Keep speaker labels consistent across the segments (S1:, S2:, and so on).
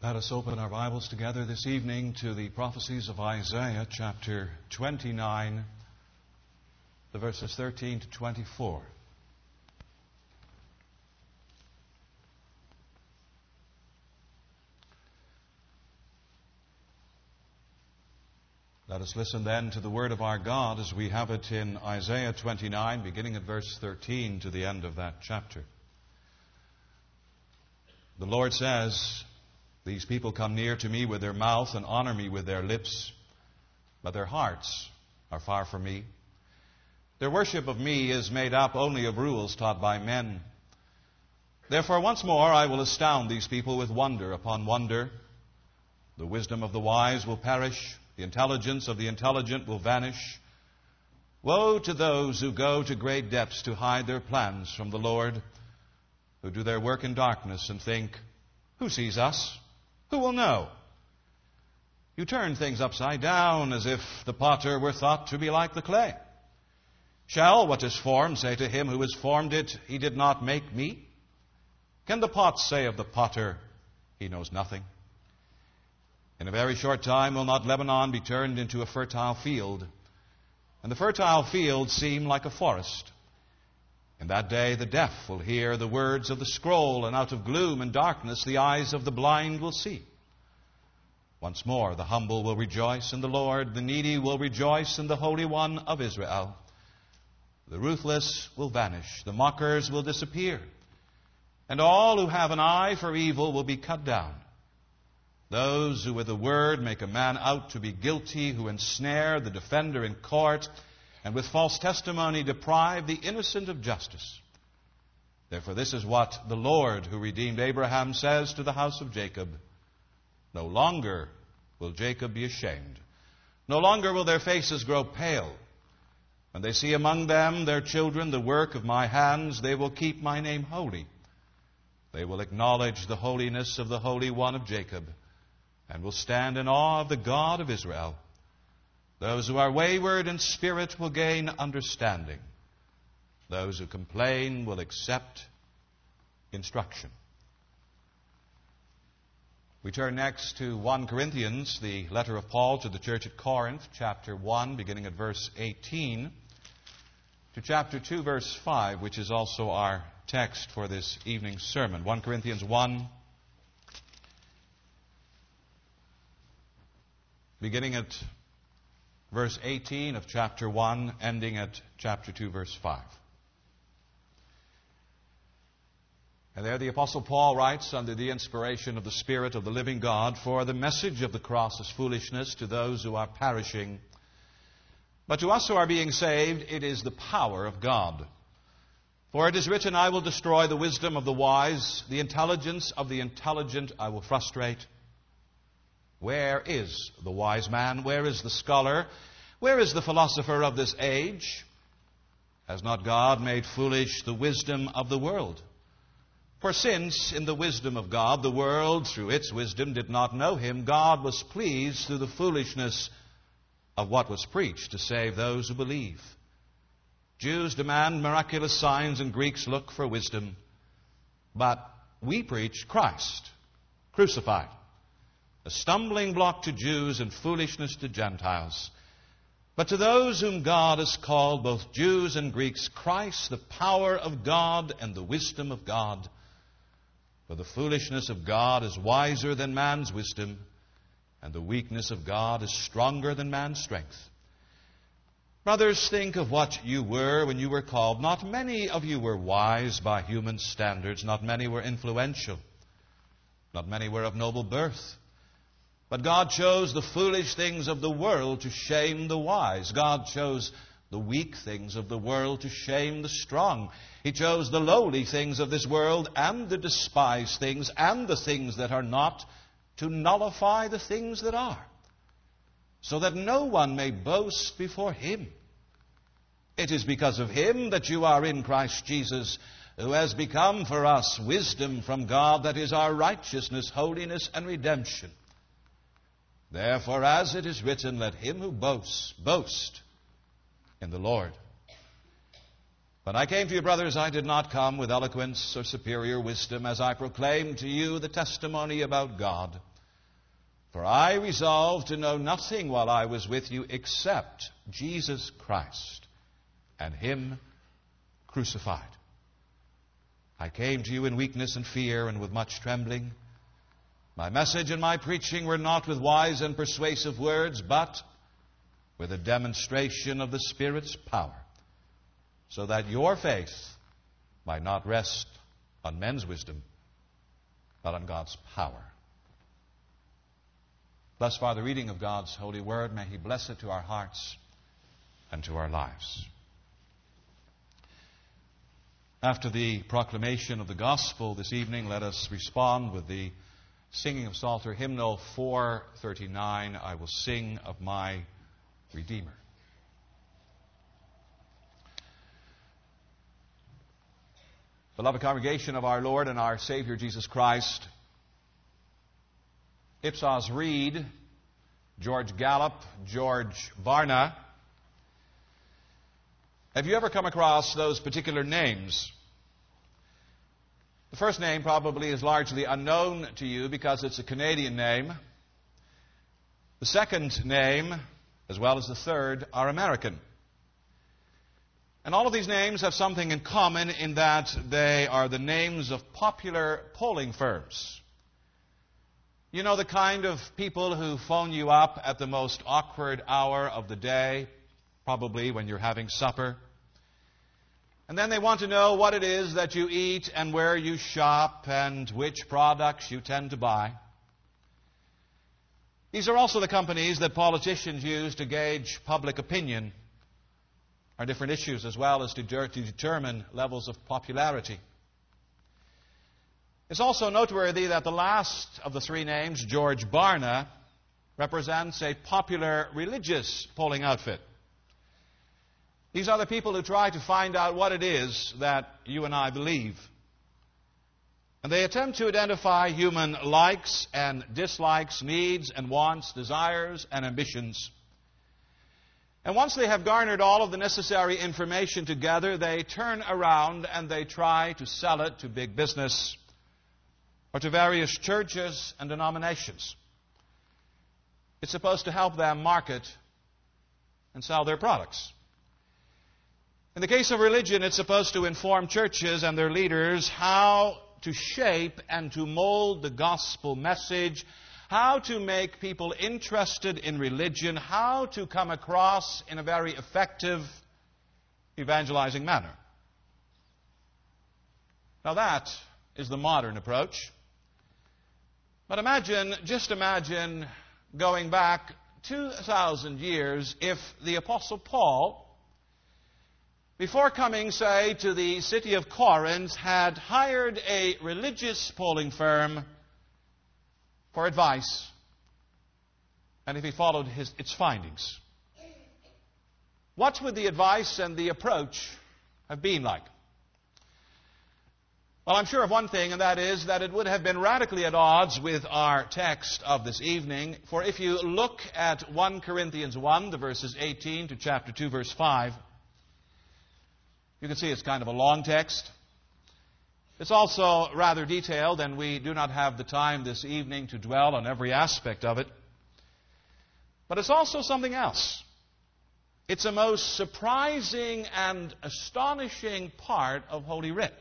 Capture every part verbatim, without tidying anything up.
S1: Let us open our Bibles together this evening to the prophecies of Isaiah, chapter twenty-nine, the verses thirteen to twenty-four. Let us listen then to the word of our God as we have it in Isaiah twenty-nine, beginning at verse thirteen to the end of that chapter. The Lord says, "These people come near to me with their mouth and honor me with their lips, but their hearts are far from me. Their worship of me is made up only of rules taught by men. Therefore once more I will astound these people with wonder upon wonder. The wisdom of the wise will perish, the intelligence of the intelligent will vanish. Woe to those who go to great depths to hide their plans from the Lord, who do their work in darkness and think, 'Who sees us? Who will know?' You turn things upside down as if the potter were thought to be like the clay. Shall what is formed say to him who has formed it, 'He did not make me'? Can the pot say of the potter, 'He knows nothing'? In a very short time will not Lebanon be turned into a fertile field, and the fertile field seem like a forest? In that day the deaf will hear the words of the scroll, and out of gloom and darkness the eyes of the blind will see. Once more the humble will rejoice in the Lord, the needy will rejoice in the Holy One of Israel. The ruthless will vanish, the mockers will disappear, and all who have an eye for evil will be cut down. Those who with a word make a man out to be guilty, who ensnare the defender in court, and with false testimony deprive the innocent of justice. Therefore this is what the Lord who redeemed Abraham says to the house of Jacob: No longer will Jacob be ashamed. No longer will their faces grow pale. When they see among them their children the work of my hands, they will keep my name holy. They will acknowledge the holiness of the Holy One of Jacob, and will stand in awe of the God of Israel. Those who are wayward in spirit will gain understanding. Those who complain will accept instruction." We turn next to First Corinthians, the letter of Paul to the church at Corinth, chapter one, beginning at verse eighteen, to chapter two, verse five, which is also our text for this evening's sermon. First Corinthians one, beginning at verse eighteen of chapter one, ending at chapter two, verse five. And there the Apostle Paul writes, under the inspiration of the Spirit of the living God, "For the message of the cross is foolishness to those who are perishing, but to us who are being saved it is the power of God. For it is written, I will destroy the wisdom of the wise, the intelligence of the intelligent I will frustrate. Where is the wise man? Where is the scholar? Where is the philosopher of this age? Has not God made foolish the wisdom of the world? For since in the wisdom of God the world through its wisdom did not know him, God was pleased through the foolishness of what was preached to save those who believe. Jews demand miraculous signs and Greeks look for wisdom. But we preach Christ crucified, a stumbling block to Jews and foolishness to Gentiles. But to those whom God has called, both Jews and Greeks, Christ, the power of God and the wisdom of God. For the foolishness of God is wiser than man's wisdom, and the weakness of God is stronger than man's strength. Brothers, think of what you were when you were called. Not many of you were wise by human standards. Not many were influential. Not many were of noble birth. But God chose the foolish things of the world to shame the wise. God chose the weak things of the world to shame the strong. He chose the lowly things of this world and the despised things and the things that are not to nullify the things that are, so that no one may boast before him. It is because of him that you are in Christ Jesus, who has become for us wisdom from God, that is our righteousness, holiness, and redemption. Therefore, as it is written, let him who boasts, boast in the Lord. When I came to you, brothers, I did not come with eloquence or superior wisdom, as I proclaimed to you the testimony about God. For I resolved to know nothing while I was with you except Jesus Christ and Him crucified. I came to you in weakness and fear and with much trembling. My message and my preaching were not with wise and persuasive words, but with a demonstration of the Spirit's power, so that your faith might not rest on men's wisdom, but on God's power. Thus far the reading of God's holy word. May He bless it to our hearts and to our lives. After the proclamation of the gospel this evening, let us respond with the singing of Psalter Hymnal four thirty-nine, I will sing of my Redeemer. Beloved congregation of our Lord and our Savior Jesus Christ, Ipsos Reid, George Gallup, George Barna. Have you ever come across those particular names? The first name probably is largely unknown to you because it's a Canadian name. The second name, as well as the third, are American. And all of these names have something in common in that they are the names of popular polling firms. You know, the kind of people who phone you up at the most awkward hour of the day, probably when you're having supper. And then they want to know what it is that you eat and where you shop and which products you tend to buy. These are also the companies that politicians use to gauge public opinion on different issues, as well as to, de- to determine levels of popularity. It's also noteworthy that the last of the three names, George Barna, represents a popular religious polling outfit. These are the people who try to find out what it is that you and I believe. And they attempt to identify human likes and dislikes, needs and wants, desires and ambitions. And once they have garnered all of the necessary information together, they turn around and they try to sell it to big business or to various churches and denominations. It's supposed to help them market and sell their products. In the case of religion, it's supposed to inform churches and their leaders how to shape and to mold the gospel message, how to make people interested in religion, how to come across in a very effective evangelizing manner. Now that is the modern approach. But imagine, just imagine going back two thousand years if the Apostle Paul, before coming, say, to the city of Corinth, had hired a religious polling firm for advice, and if he followed his, its findings. What would the advice and the approach have been like? Well, I'm sure of one thing, and that is that it would have been radically at odds with our text of this evening. For if you look at First Corinthians one, the verses eighteen to chapter two, verse five, you can see it's kind of a long text. It's also rather detailed, and we do not have the time this evening to dwell on every aspect of it. But it's also something else. It's a most surprising and astonishing part of Holy Writ.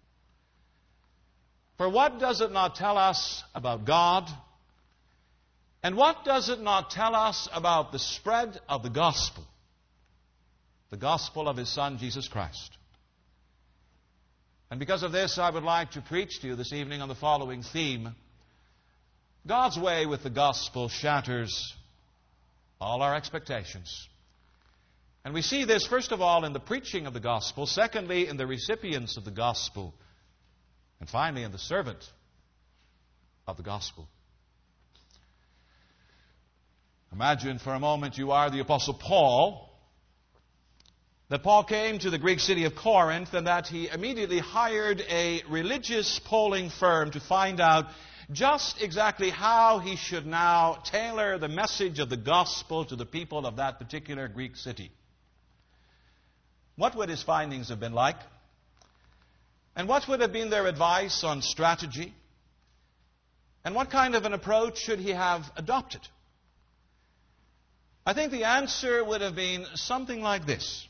S1: For what does it not tell us about God? And what does it not tell us about the spread of the gospel? The gospel of His Son, Jesus Christ. And because of this, I would like to preach to you this evening on the following theme. God's way with the gospel shatters all our expectations. And we see this, first of all, in the preaching of the gospel. Secondly, in the recipients of the gospel. And finally, in the servant of the gospel. Imagine for a moment you are the Apostle Paul. That Paul came to the Greek city of Corinth and that he immediately hired a religious polling firm to find out just exactly how he should now tailor the message of the gospel to the people of that particular Greek city. What would his findings have been like? And what would have been their advice on strategy? And what kind of an approach should he have adopted? I think the answer would have been something like this.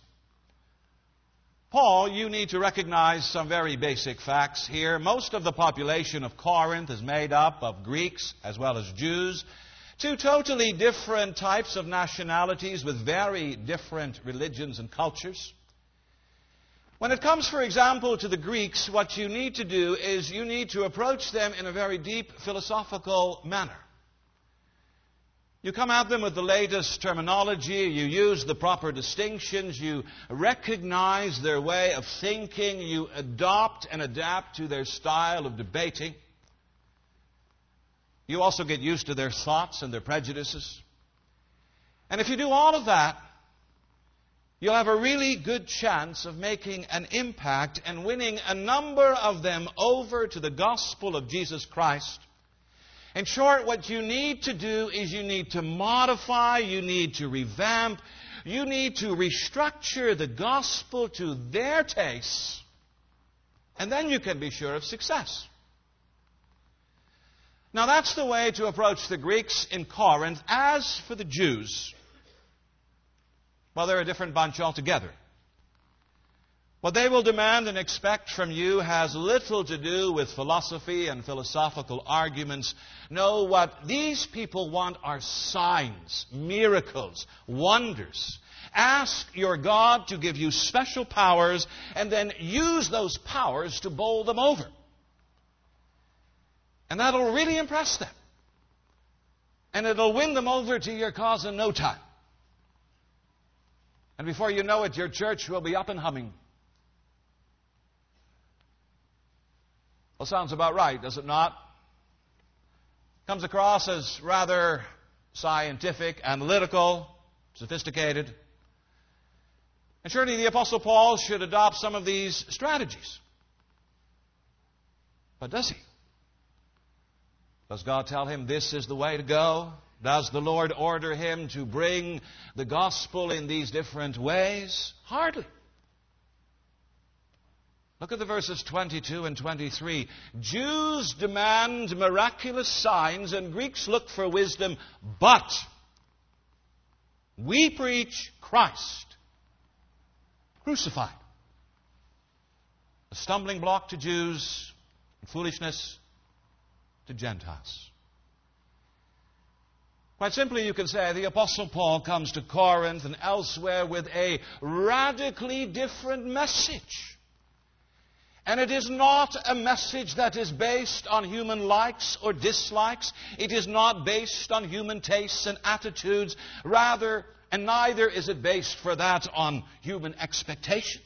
S1: Paul, you need to recognize some very basic facts here. Most of the population of Corinth is made up of Greeks as well as Jews, two totally different types of nationalities with very different religions and cultures. When it comes, for example, to the Greeks, what you need to do is you need to approach them in a very deep philosophical manner. You come at them with the latest terminology, you use the proper distinctions, you recognize their way of thinking, you adopt and adapt to their style of debating. You also get used to their thoughts and their prejudices. And if you do all of that, you'll have a really good chance of making an impact and winning a number of them over to the gospel of Jesus Christ. In short, what you need to do is you need to modify, you need to revamp, you need to restructure the gospel to their tastes, and then you can be sure of success. Now that's the way to approach the Greeks in Corinth. As for the Jews, well, they're a different bunch altogether. What they will demand and expect from you has little to do with philosophy and philosophical arguments. No, what these people want are signs, miracles, wonders. Ask your God to give you special powers and then use those powers to bowl them over. And that'll really impress them. And it'll win them over to your cause in no time. And before you know it, your church will be up and humming. Well, sounds about right, does it not? Comes across as rather scientific, analytical, sophisticated. And surely the Apostle Paul should adopt some of these strategies. But does he? Does God tell him this is the way to go? Does the Lord order him to bring the gospel in these different ways? Hardly. Look at the verses twenty-two and twenty-three. Jews demand miraculous signs and Greeks look for wisdom, but we preach Christ crucified. A stumbling block to Jews and foolishness to Gentiles. Quite simply, you can say the Apostle Paul comes to Corinth and elsewhere with a radically different message. And it is not a message that is based on human likes or dislikes. It is not based on human tastes and attitudes. Rather, and neither is it based for that on human expectations.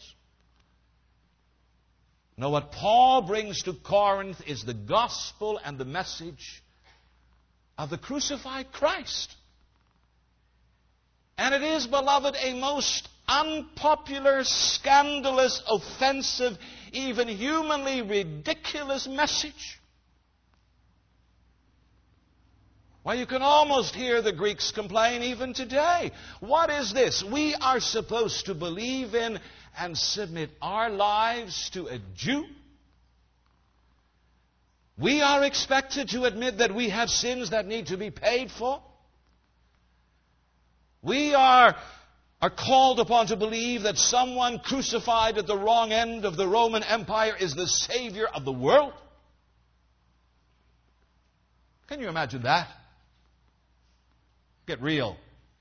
S1: No, what Paul brings to Corinth is the gospel and the message of the crucified Christ. And it is, beloved, a most unpopular, scandalous, offensive, even humanly ridiculous message. Well, you can almost hear the Greeks complain even today. What is this? We are supposed to believe in and submit our lives to a Jew? We are expected to admit that we have sins that need to be paid for? We are, are called upon to believe that someone crucified at the wrong end of the Roman Empire is the Savior of the world? Can you imagine that? Get real.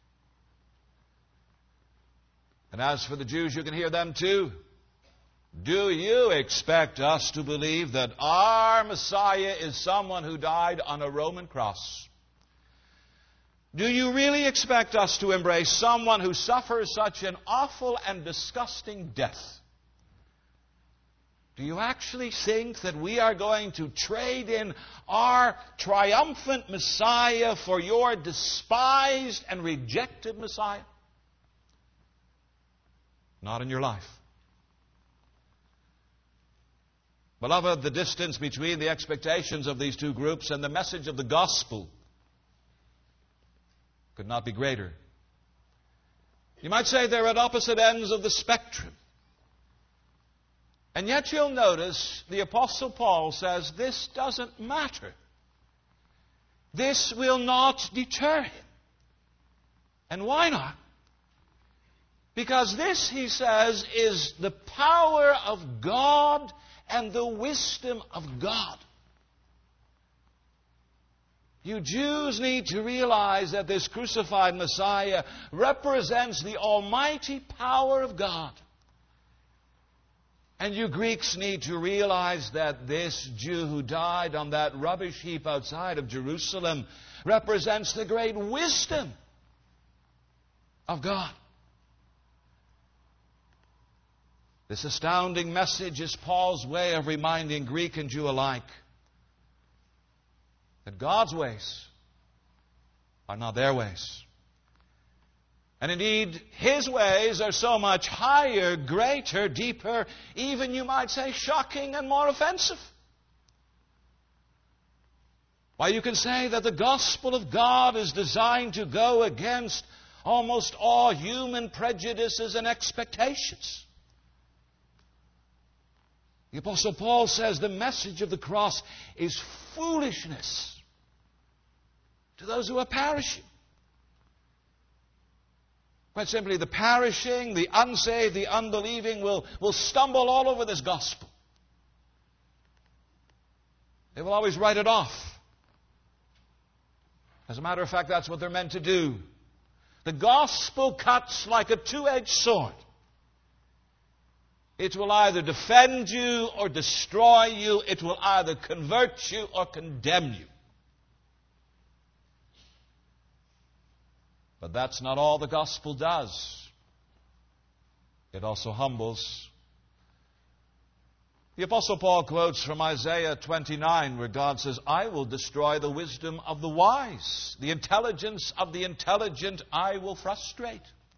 S1: And as for the Jews, you can hear them too. Do you expect us to believe that our Messiah is someone who died on a Roman cross? Do you really expect us to embrace someone who suffers such an awful and disgusting death? Do you actually think that we are going to trade in our triumphant Messiah for your despised and rejected Messiah? Not in your life. Beloved, the distance between the expectations of these two groups and the message of the gospel could not be greater. You might say they're at opposite ends of the spectrum. And yet you'll notice the Apostle Paul says this doesn't matter. this will not deter him. And why not? Because this, he says, is the power of God and the wisdom of God. You Jews need to realize that this crucified Messiah represents the almighty power of God. And you Greeks need to realize that this Jew who died on that rubbish heap outside of Jerusalem represents the great wisdom of God. This astounding message is Paul's way of reminding Greek and Jew alike that God's ways are not their ways. And indeed, His ways are so much higher, greater, deeper, even you might say shocking and more offensive. Why, you can say that the gospel of God is designed to go against almost all human prejudices and expectations. The Apostle Paul says the message of the cross is foolishness to those who are perishing. Quite simply, the perishing, the unsaved, the unbelieving will, will stumble all over this gospel. They will always write it off. As a matter of fact, that's what they're meant to do. The gospel cuts like a two-edged sword. It will either defend you or destroy you. It will either convert you or condemn you. But that's not all the gospel does. It also humbles. The Apostle Paul quotes from Isaiah twenty-nine, where God says, I will destroy the wisdom of the wise. The intelligence of the intelligent I will frustrate.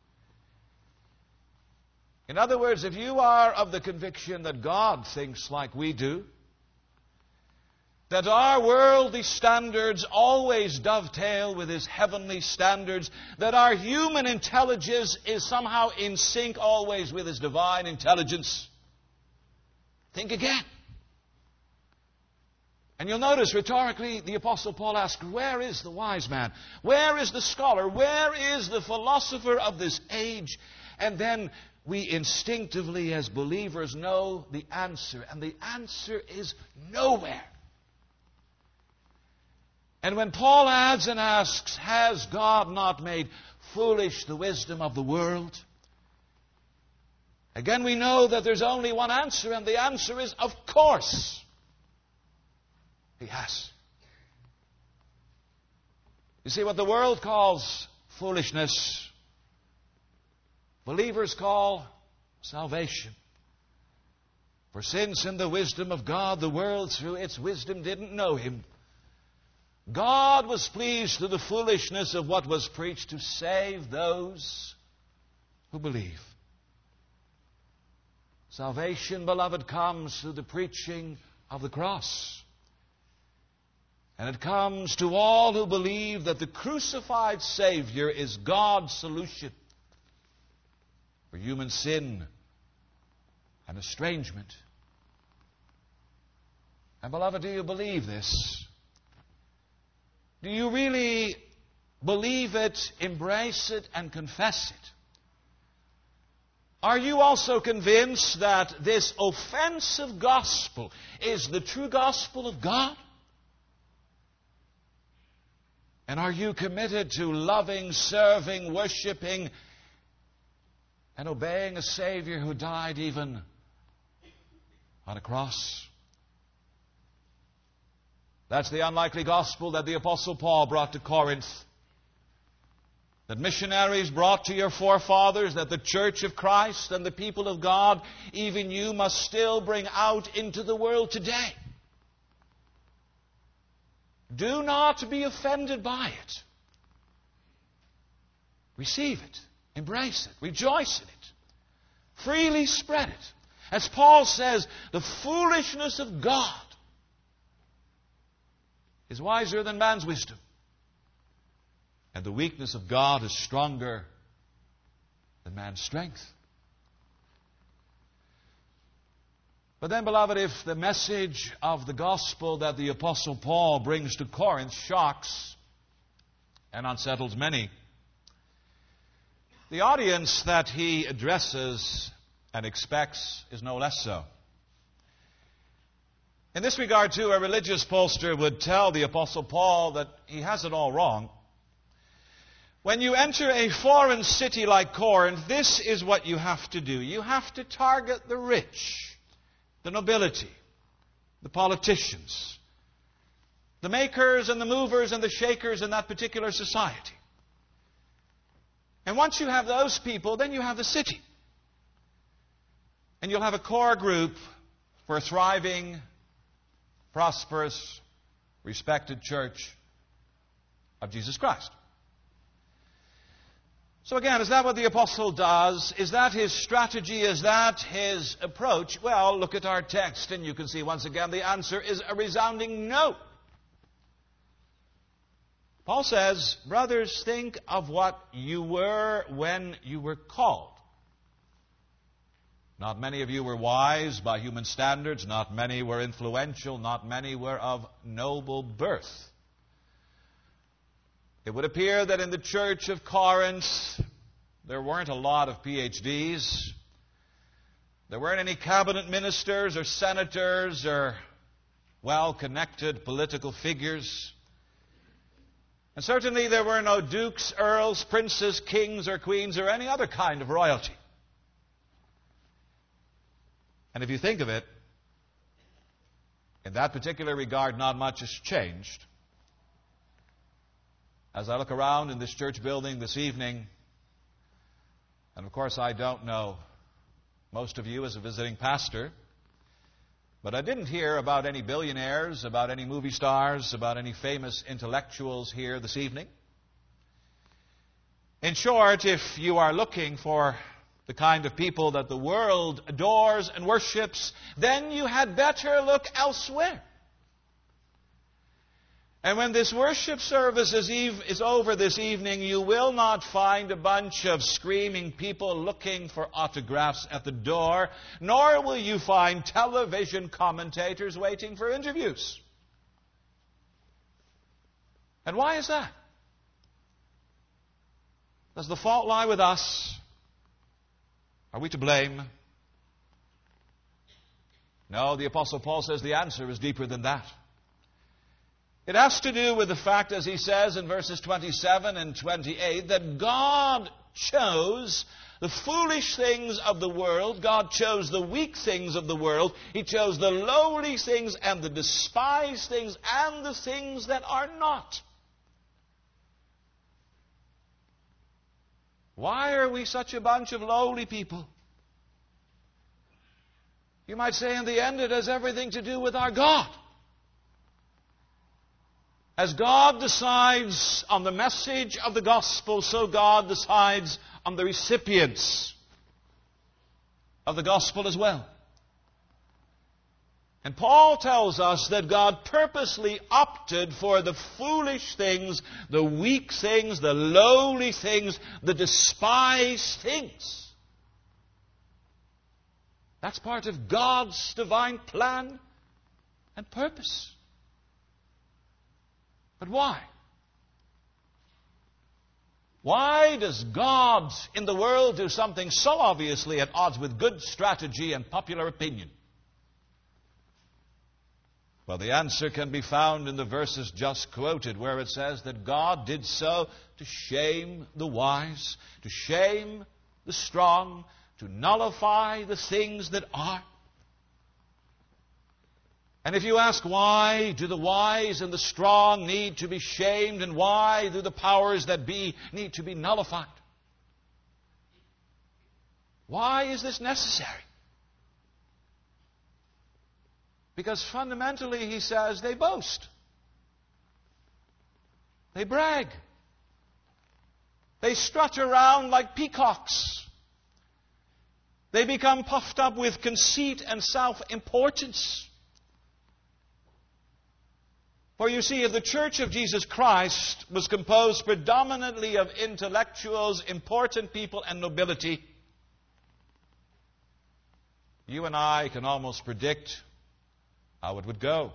S1: In other words, if you are of the conviction that God thinks like we do, that our worldly standards always dovetail with His heavenly standards, that our human intelligence is somehow in sync always with His divine intelligence, think again. And you'll notice rhetorically the Apostle Paul asks, where is the wise man? Where is the scholar? Where is the philosopher of this age? And then we instinctively as believers know the answer. And the answer is nowhere. And when Paul adds and asks, has God not made foolish the wisdom of the world? Again, we know that there's only one answer, and the answer is, of course, He has. You see, what the world calls foolishness, believers call salvation. For since in the wisdom of God, the world through its wisdom didn't know Him, God was pleased through the foolishness of what was preached to save those who believe. Salvation, beloved, comes through the preaching of the cross. And it comes to all who believe that the crucified Savior is God's solution for human sin and estrangement. And beloved, do you believe this? Do you really believe it, embrace it, and confess it? Are you also convinced that this offensive gospel is the true gospel of God? And are you committed to loving, serving, worshiping, and obeying a Savior who died even on a cross? That's the unlikely gospel that the Apostle Paul brought to Corinth, that missionaries brought to your forefathers, that the Church of Christ and the people of God, even you, must still bring out into the world today. Do not be offended by it. Receive it. Embrace it. Rejoice in it. Freely spread it. As Paul says, the foolishness of God is wiser than man's wisdom. And the weakness of God is stronger than man's strength. But then, beloved, if the message of the gospel that the Apostle Paul brings to Corinth shocks and unsettles many, the audience that he addresses and expects is no less so. In this regard, too, a religious pollster would tell the Apostle Paul that he has it all wrong. When you enter a foreign city like Corinth, this is what you have to do. You have to target the rich, the nobility, the politicians, the makers and the movers and the shakers in that particular society. And once you have those people, then you have the city. And you'll have a core group for a thriving, prosperous, respected church of Jesus Christ. So again, is that what the apostle does? Is that his strategy? Is that his approach? Well, look at our text and you can see once again the answer is a resounding no. Paul says, brothers, think of what you were when you were called. Not many of you were wise by human standards. Not many were influential. Not many were of noble birth. It would appear that in the church of Corinth, there weren't a lot of P H Ds. There weren't any cabinet ministers or senators or well-connected political figures. And certainly there were no dukes, earls, princes, kings, or queens, or any other kind of royalty. And if you think of it, in that particular regard, not much has changed. As I look around in this church building this evening, and of course I don't know most of you as a visiting pastor, but I didn't hear about any billionaires, about any movie stars, about any famous intellectuals here this evening. In short, if you are looking for the kind of people that the world adores and worships, then you had better look elsewhere. And when this worship service is, eve- is over this evening, you will not find a bunch of screaming people looking for autographs at the door, nor will you find television commentators waiting for interviews. And why is that? Does the fault lie with us? Are we to blame? No, the Apostle Paul says the answer is deeper than that. It has to do with the fact, as he says in verses twenty-seven and twenty-eight, that God chose the foolish things of the world. God chose the weak things of the world. He chose the lowly things and the despised things and the things that are not. Why are we such a bunch of lowly people? You might say in the end it has everything to do with our God. As God decides on the message of the gospel, so God decides on the recipients of the gospel as well. And Paul tells us that God purposely opted for the foolish things, the weak things, the lowly things, the despised things. That's part of God's divine plan and purpose. But why? Why does God in the world do something so obviously at odds with good strategy and popular opinion? Well, the answer can be found in the verses just quoted, where it says that God did so to shame the wise, to shame the strong, to nullify the things that are. And if you ask why do the wise and the strong need to be shamed, and why do the powers that be need to be nullified? Why is this necessary? Because fundamentally, he says, they boast. They brag. They strut around like peacocks. They become puffed up with conceit and self-importance. For you see, if the Church of Jesus Christ was composed predominantly of intellectuals, important people, and nobility, you and I can almost predict how it would go.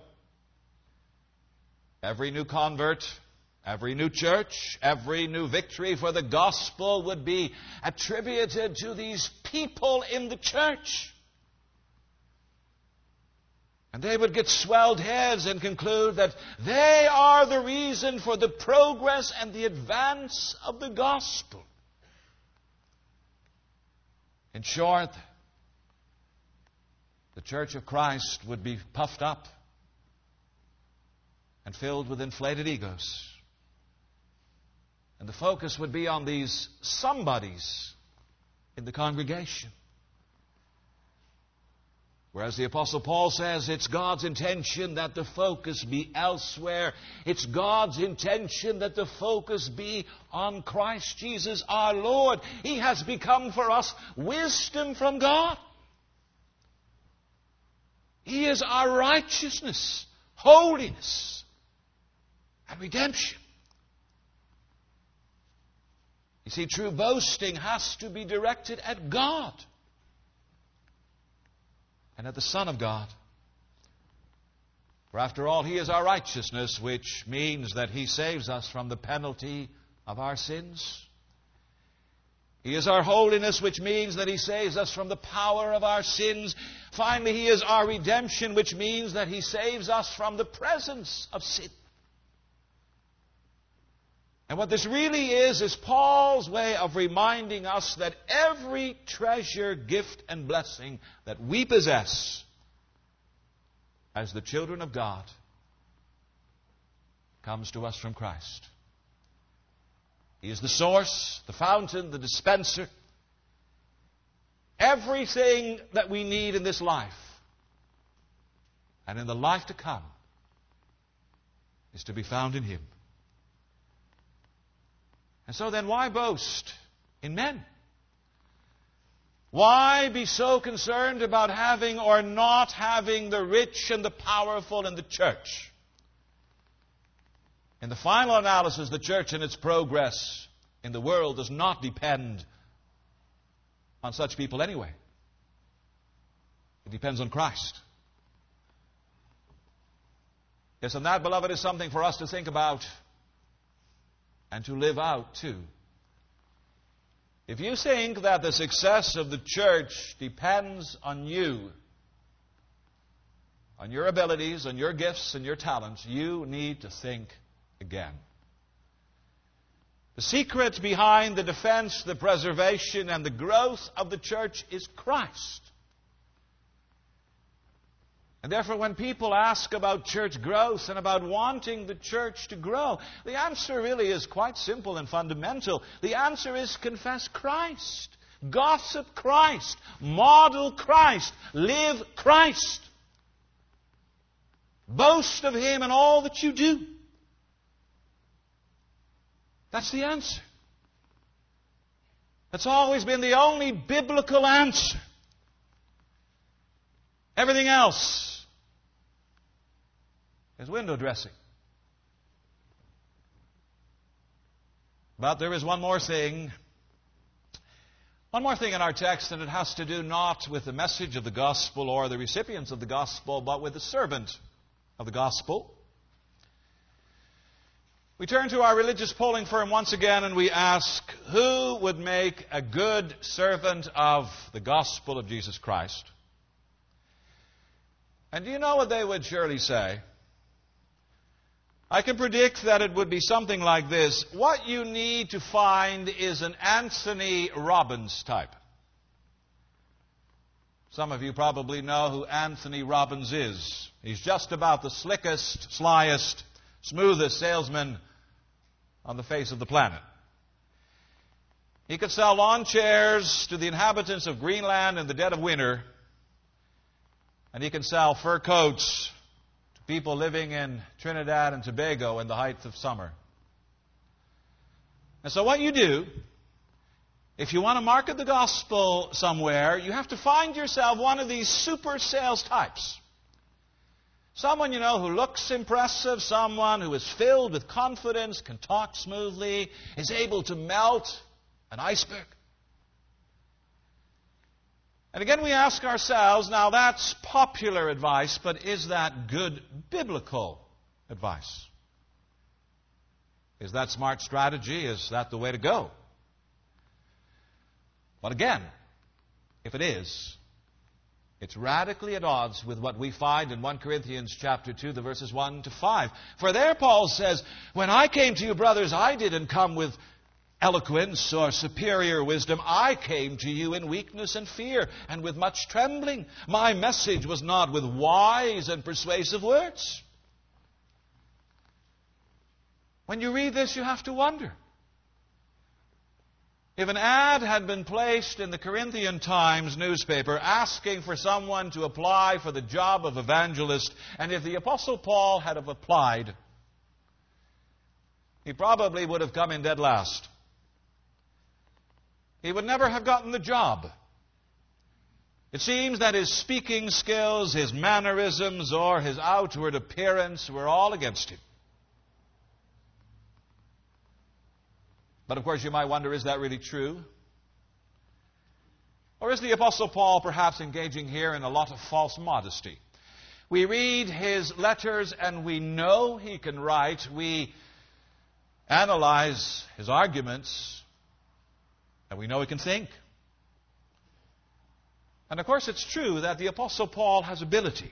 S1: Every new convert, every new church, every new victory for the gospel would be attributed to these people in the church. And they would get swelled heads and conclude that they are the reason for the progress and the advance of the gospel. In short, the Church of Christ would be puffed up and filled with inflated egos. And the focus would be on these somebodies in the congregation. Whereas the Apostle Paul says it's God's intention that the focus be elsewhere. It's God's intention that the focus be on Christ Jesus our Lord. He has become for us wisdom from God. He is our righteousness, holiness, and redemption. You see, true boasting has to be directed at God and at the Son of God. For after all, He is our righteousness, which means that He saves us from the penalty of our sins. He is our holiness, which means that He saves us from the power of our sins. Finally, He is our redemption, which means that He saves us from the presence of sin. And what this really is, is Paul's way of reminding us that every treasure, gift, and blessing that we possess as the children of God comes to us from Christ. He is the source, the fountain, the dispenser. Everything that we need in this life and in the life to come is to be found in Him. And so then, why boast in men? Why be so concerned about having or not having the rich and the powerful in the church? In the final analysis, the church and its progress in the world does not depend on such people anyway. It depends on Christ. Yes, and that, beloved, is something for us to think about and to live out too. If you think that the success of the church depends on you, on your abilities, on your gifts and your talents, you need to think again. The secret behind the defense, the preservation, and the growth of the church is Christ. And therefore, when people ask about church growth and about wanting the church to grow, the answer really is quite simple and fundamental. The answer is confess Christ, gossip Christ, model Christ, live Christ. Boast of Him in all that you do. That's the answer. That's always been the only biblical answer. Everything else is window dressing. But there is one more thing. One more thing in our text, and it has to do not with the message of the gospel or the recipients of the gospel, but with the servant of the gospel. We turn to our religious polling firm once again and we ask, who would make a good servant of the gospel of Jesus Christ? And do you know what they would surely say? I can predict that it would be something like this. What you need to find is an Anthony Robbins type. Some of you probably know who Anthony Robbins is. He's just about the slickest, slyest, smoothest salesman on the face of the planet. He could sell lawn chairs to the inhabitants of Greenland in the dead of winter. And he can sell fur coats to people living in Trinidad and Tobago in the height of summer. And so what you do, if you want to market the gospel somewhere, you have to find yourself one of these super sales types. Someone, you know, who looks impressive, someone who is filled with confidence, can talk smoothly, is able to melt an iceberg. And again we ask ourselves, now that's popular advice, but is that good biblical advice? Is that smart strategy? Is that the way to go? But again, if it is, it's radically at odds with what we find in First Corinthians chapter two, the verses one to five. For there Paul says, when I came to you, brothers, I didn't come with eloquence or superior wisdom. I came to you in weakness and fear and with much trembling. My message was not with wise and persuasive words. When you read this, you have to wonder. If an ad had been placed in the Corinthian Times newspaper asking for someone to apply for the job of evangelist, and if the Apostle Paul had have applied, he probably would have come in dead last. He would never have gotten the job. It seems that his speaking skills, his mannerisms, or his outward appearance were all against him. But of course you might wonder, is that really true? Or is the Apostle Paul perhaps engaging here in a lot of false modesty? We read his letters and we know he can write. We analyze his arguments and we know he can think. And of course it's true that the Apostle Paul has ability.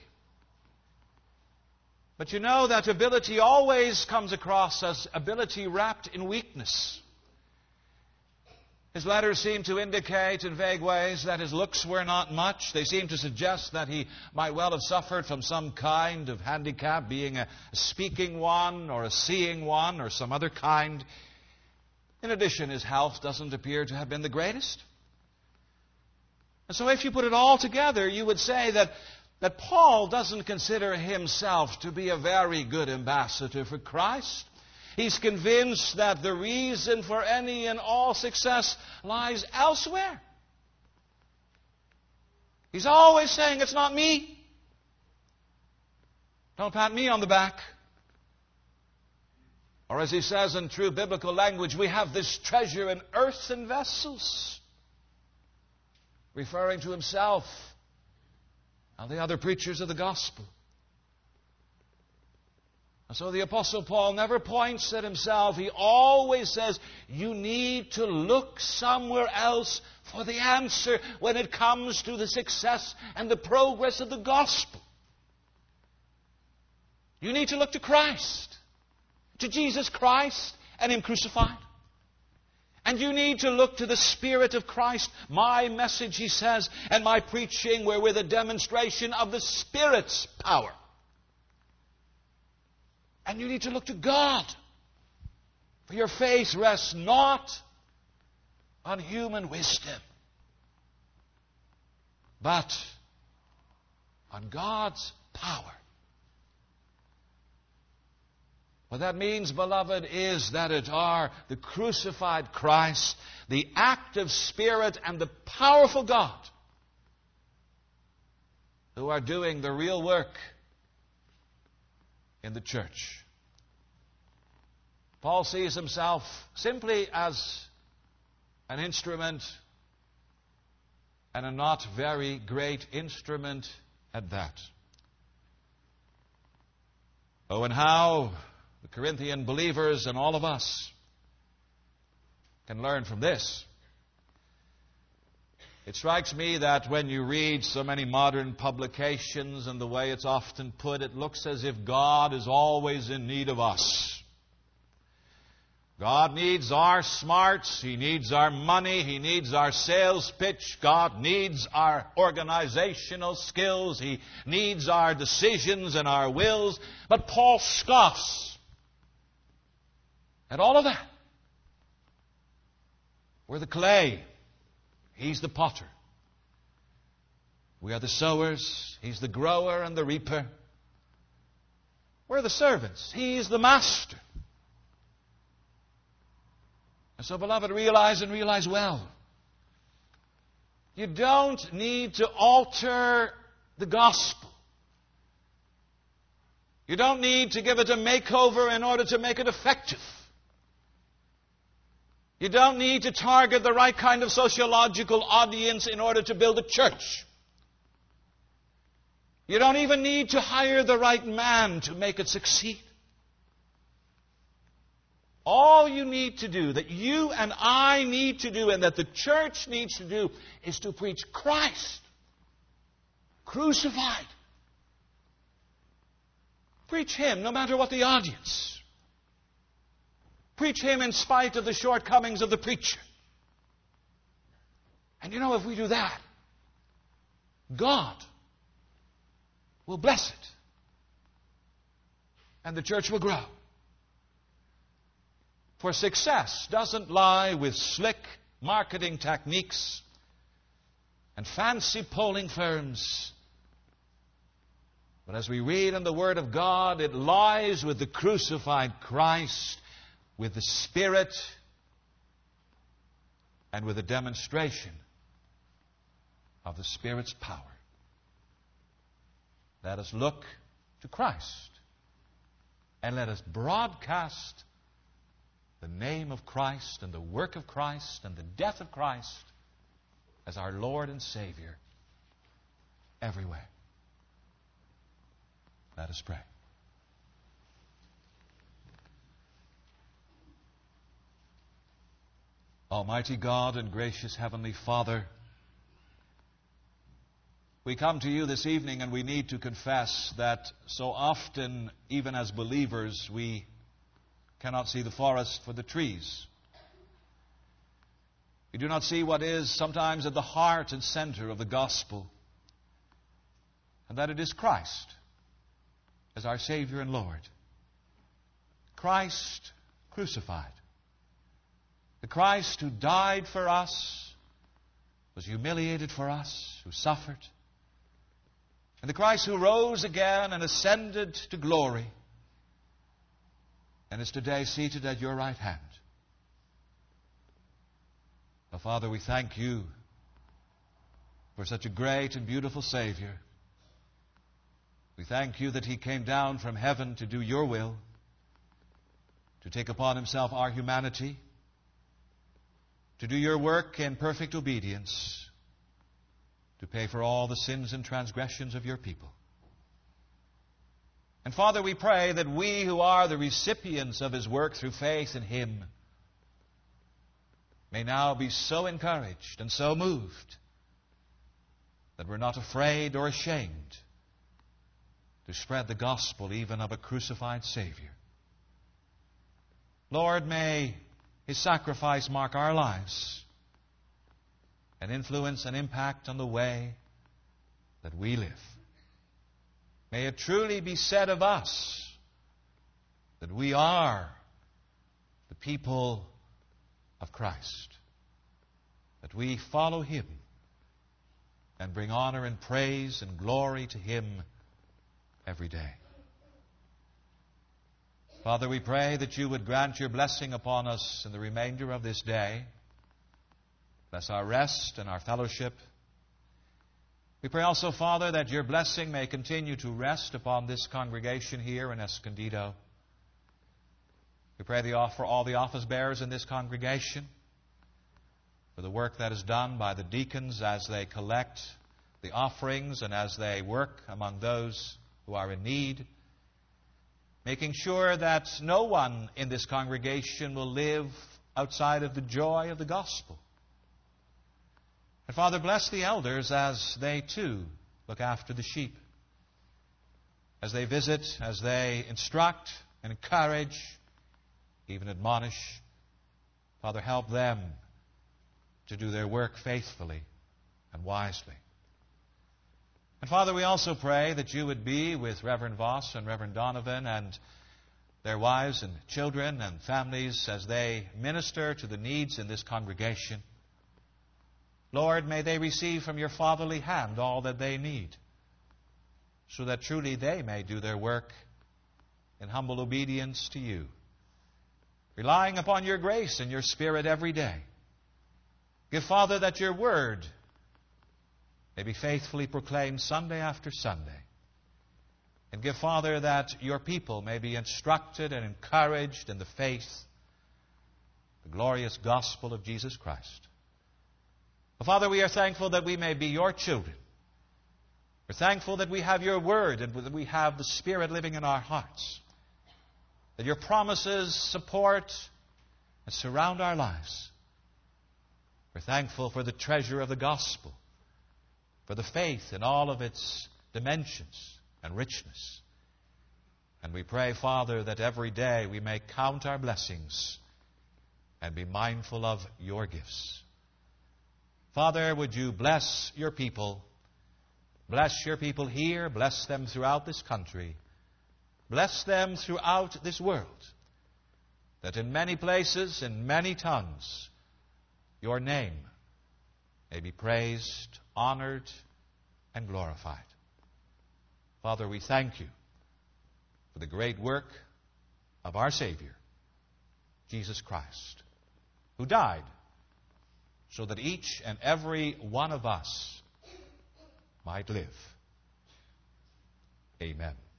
S1: But you know that ability always comes across as ability wrapped in weakness. His letters seem to indicate in vague ways that his looks were not much. They seem to suggest that he might well have suffered from some kind of handicap, being a speaking one or a seeing one or some other kind. In addition, his health doesn't appear to have been the greatest. And so if you put it all together, you would say that, that Paul doesn't consider himself to be a very good ambassador for Christ. He's convinced that the reason for any and all success lies elsewhere. He's always saying, it's not me. Don't pat me on the back. Or as he says in true biblical language, we have this treasure in earthen vessels. Referring to himself and the other preachers of the gospel. And so the Apostle Paul never points at himself. He always says, you need to look somewhere else for the answer when it comes to the success and the progress of the gospel. You need to look to Christ, to Jesus Christ and Him crucified. And you need to look to the Spirit of Christ. My message, he says, and my preaching were with a demonstration of the Spirit's power. And you need to look to God. For your faith rests not on human wisdom, but on God's power. What that means, beloved, is that it are the crucified Christ, the active Spirit, and the powerful God who are doing the real work in the church. Paul sees himself simply as an instrument, and a not very great instrument at that. Oh, and how the Corinthian believers and all of us can learn from this. It strikes me that when you read so many modern publications and the way it's often put, it looks as if God is always in need of us. God needs our smarts. He needs our money. He needs our sales pitch. God needs our organizational skills. He needs our decisions and our wills. But Paul scoffs at all of that. We're the clay. He's the potter. We are the sowers. He's the grower and the reaper. We're the servants. He's the master. And so, beloved, realize and realize well. You don't need to alter the gospel. You don't need to give it a makeover in order to make it effective. You don't need to target the right kind of sociological audience in order to build a church. You don't even need to hire the right man to make it succeed. All you need to do, that you and I need to do, and that the church needs to do, is to preach Christ crucified. Preach Him no matter what the audience. Preach Him in spite of the shortcomings of the preacher. And you know, if we do that, God will bless it. And the church will grow. For success doesn't lie with slick marketing techniques and fancy polling firms. But as we read in the Word of God, it lies with the crucified Christ, with the Spirit, and with a demonstration of the Spirit's power. Let us look to Christ, and let us broadcast the name of Christ and the work of Christ and the death of Christ as our Lord and Savior everywhere. Let us pray. Almighty God and gracious Heavenly Father, we come to you this evening and we need to confess that so often, even as believers, we cannot see the forest for the trees. We do not see what is sometimes at the heart and center of the gospel, and that it is Christ as our Savior and Lord. Christ crucified. The Christ who died for us, was humiliated for us, who suffered. And the Christ who rose again and ascended to glory, and is today seated at your right hand. Oh, Father, we thank you for such a great and beautiful Savior. We thank you that He came down from heaven to do your will, to take upon Himself our humanity, to do your work in perfect obedience, to pay for all the sins and transgressions of your people. And Father, we pray that we who are the recipients of His work through faith in Him may now be so encouraged and so moved that we're not afraid or ashamed to spread the gospel even of a crucified Savior. Lord, may His sacrifice mark our lives and influence and impact on the way that we live. May it truly be said of us that we are the people of Christ, that we follow Him and bring honor and praise and glory to Him every day. Father, we pray that you would grant your blessing upon us in the remainder of this day. Bless our rest and our fellowship. We pray also, Father, that your blessing may continue to rest upon this congregation here in Escondido. We pray for all the office bearers in this congregation, for the work that is done by the deacons as they collect the offerings and as they work among those who are in need, making sure that no one in this congregation will live outside of the joy of the gospel. And Father, bless the elders as they too look after the sheep, as they visit, as they instruct and encourage, even admonish. Father, help them to do their work faithfully and wisely. And Father, we also pray that you would be with Reverend Voss and Reverend Donovan and their wives and children and families as they minister to the needs in this congregation. Lord, may they receive from your fatherly hand all that they need, so that truly they may do their work in humble obedience to you, relying upon your grace and your Spirit every day. Give, Father, that your word may be faithfully proclaimed Sunday after Sunday. And give, Father, that your people may be instructed and encouraged in the faith, the glorious gospel of Jesus Christ. Well, Father, we are thankful that we may be your children. We're thankful that we have your word and that we have the Spirit living in our hearts. That your promises support and surround our lives. We're thankful for the treasure of the gospel, for the faith in all of its dimensions and richness. And we pray, Father, that every day we may count our blessings and be mindful of your gifts. Father, would you bless your people? Bless your people here. Bless them throughout this country. Bless them throughout this world. That in many places, in many tongues, your name may be praised, honored, and glorified. Father, we thank you for the great work of our Savior, Jesus Christ, who died so that each and every one of us might live. Amen.